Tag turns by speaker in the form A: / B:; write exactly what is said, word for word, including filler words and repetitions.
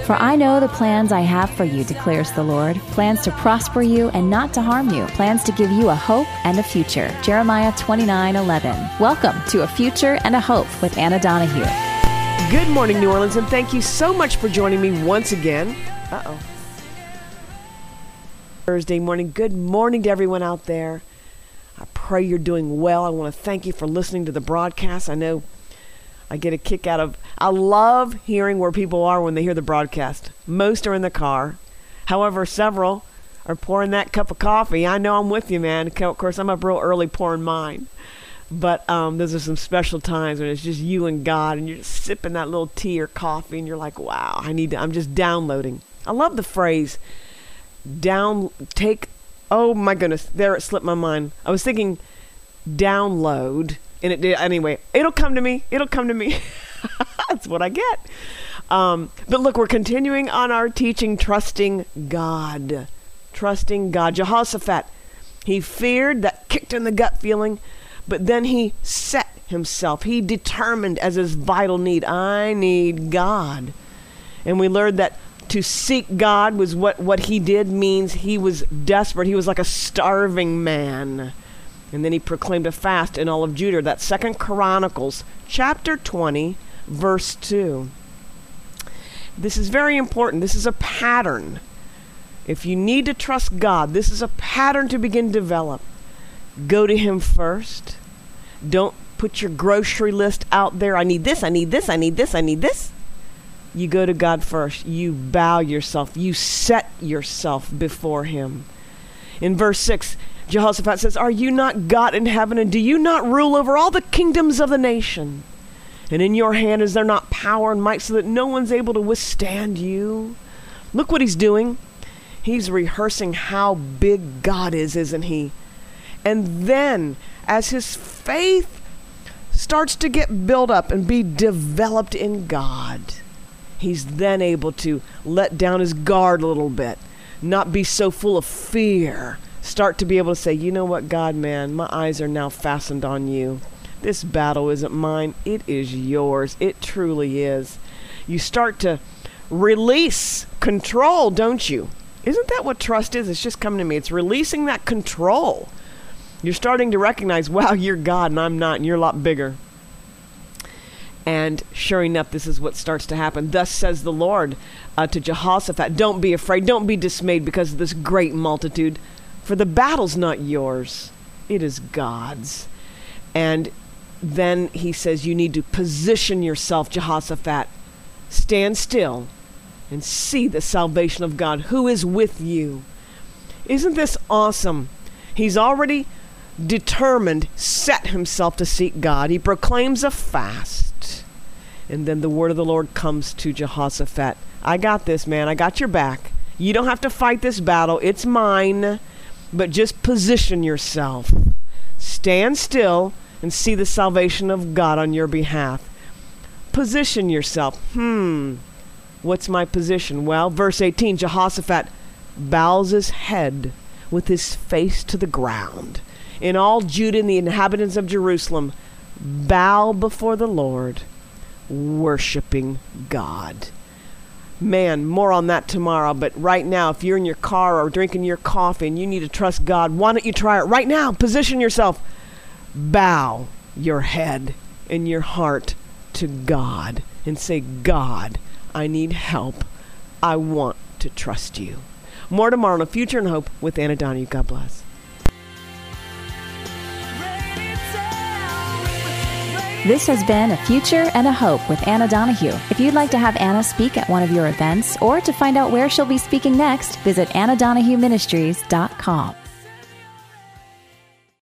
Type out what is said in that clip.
A: For I know the plans I have for you, declares the Lord, plans to prosper you and not to harm you, plans to give you a hope and a future. Jeremiah twenty-nine eleven. Welcome to A Future and a Hope with Anna Donahue.
B: Good morning, New Orleans, and thank you so much for joining me once again. Uh-oh. Thursday morning. Good morning to everyone out there. I pray you're doing well. I want to thank you for listening to the broadcast. I know I get a kick out of, I love hearing where people are when they hear the broadcast. Most are in the car. However, several are pouring that cup of coffee. I know I'm with you, man. Of course, I'm up real early pouring mine. But um, those are some special times when it's just you and God, and you're just sipping that little tea or coffee, and you're like, wow, I need to, I'm just downloading. I love the phrase, down, take, oh my goodness, there it slipped my mind. I was thinking download. And it did anyway. It'll come to me. It'll come to me. That's what I get. Um, but look, we're continuing on our teaching, trusting God. Trusting God. Jehoshaphat, he feared that kicked in the gut feeling, but then he set himself. He determined as his vital need, I need God. And we learned that to seek God was what, what he did means he was desperate. He was like a starving man. And then he proclaimed a fast in all of Judah. That's Second Chronicles chapter twenty, verse two. This is very important. This is a pattern. If you need to trust God, this is a pattern to begin to develop. Go to him first. Don't put your grocery list out there. I need this, I need this, I need this, I need this. You go to God first. You bow yourself. You set yourself before him. In verse six, Jehoshaphat says, are you not God in heaven, and do you not rule over all the kingdoms of the nation? And in your hand is there not power and might so that no one's able to withstand you? Look what he's doing. He's rehearsing how big God is, isn't he? And then, as his faith starts to get built up and be developed in God, he's then able to let down his guard a little bit, not be so full of fear. Start to be able to say, you know what, God, man, my eyes are now fastened on you. This battle isn't mine. It is yours. It truly is. You start to release control, don't you? Isn't that what trust is? It's just coming to me. It's releasing that control. You're starting to recognize, wow, you're God and I'm not, and you're a lot bigger. And sure enough, this is what starts to happen. Thus says the Lord uh, to Jehoshaphat, don't be afraid, don't be dismayed because of this great multitude. For the battle's not yours, it is God's. And then he says you need to position yourself, Jehoshaphat. Stand still and see the salvation of God who is with you. Isn't this awesome? He's already determined, set himself to seek God. He proclaims a fast. And then the word of the Lord comes to Jehoshaphat. I got this, man. I got your back. You don't have to fight this battle. It's mine. But just position yourself. Stand still and see the salvation of God on your behalf. Position yourself. Hmm. What's my position? Well, verse eighteen, Jehoshaphat bows his head with his face to the ground. And all Judah and the inhabitants of Jerusalem bow before the Lord, worshiping God. Man, more on that tomorrow, but right now, if you're in your car or drinking your coffee and you need to trust God, why don't you try it right now? Position yourself. Bow your head and your heart to God and say, God, I need help. I want to trust you. More tomorrow on A Future and Hope with Anna Donahue. God bless.
A: This has been A Future and a Hope with Anna Donahue. If you'd like to have Anna speak at one of your events or to find out where she'll be speaking next, visit anna donahue ministries dot com.